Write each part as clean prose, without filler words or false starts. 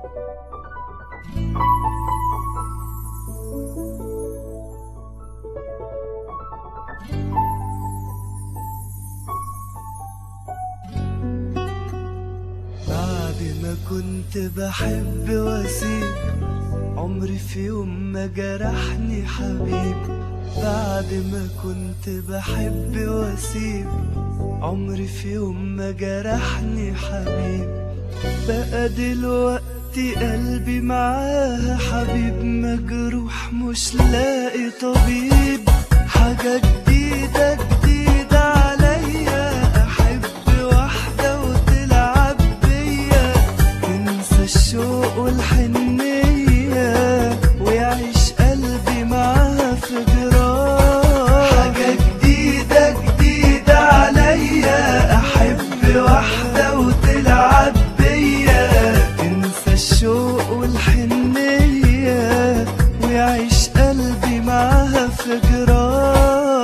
بعد ما كنت بحب واسيب، عمري في يوم ما جرحني حبيب. بعد ما كنت بحب واسيب، عمري في يوم ما جرحني حبيب. بقى دلوقتي قلبي معاها حبيب مجروح مش لاقي طبيب. حاجة جديدة جديدة عليا، أحب واحدة وتلعب بيا، تنسى الشوق والحنية ويعيش قلبي معاها في جراح. حاجة جديدة جديدة عليا، أحب واحدة وتلعب بيا، تنسى الشوق والحنية ويعيش قلبي معاها في جراح.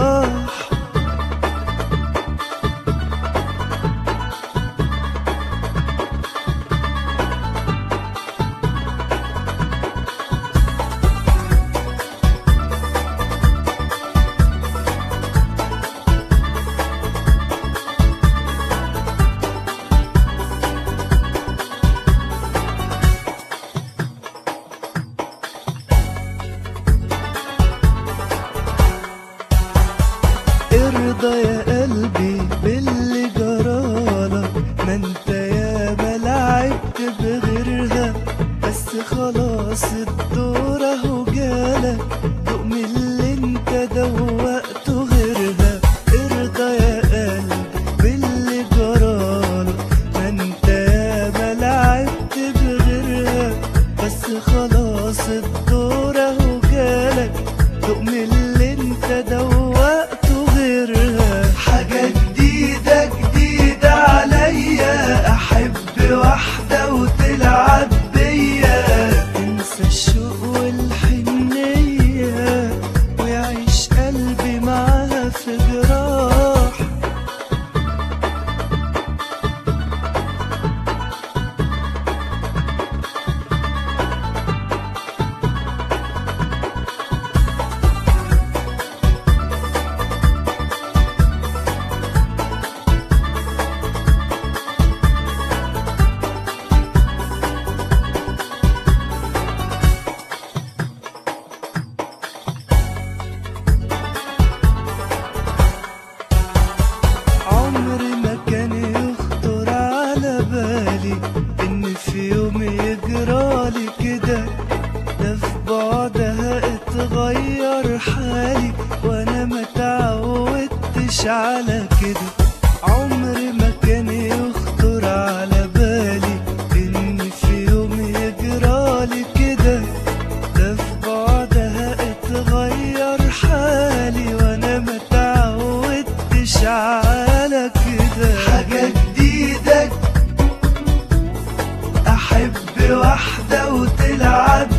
ارضى يا قلبي باللي جرالك، ما انت ياما لعبت بغيرها، بس خلاص الدور اهو جالك، دوق من اللي انت دوقته غيرها. ارضى يا قلبي باللي جرالك، ما انت ياما لعبت بغيرها، بس خلاص الدور اهو جالك، دوق من اللي انت دوقته غيرها. حاجة جديدة جديدة عليا، أحب واحدة وتلعب بيا، تنسى الشوق والحنية ويعيش قلبي معاها في جراح. عمري ما كان يخطر على بالي إن في يوم يجرالي كده، ده في بعدها اتغير حالي وأنا ما تعودتش على كده. عمري ما كان يخطر على بالي إن في يوم يجرالي كده، ده في بعدها اتغير حالي وأنا ما تعودتش على كده. حاجة جديدة، أحب واحدة وتلعب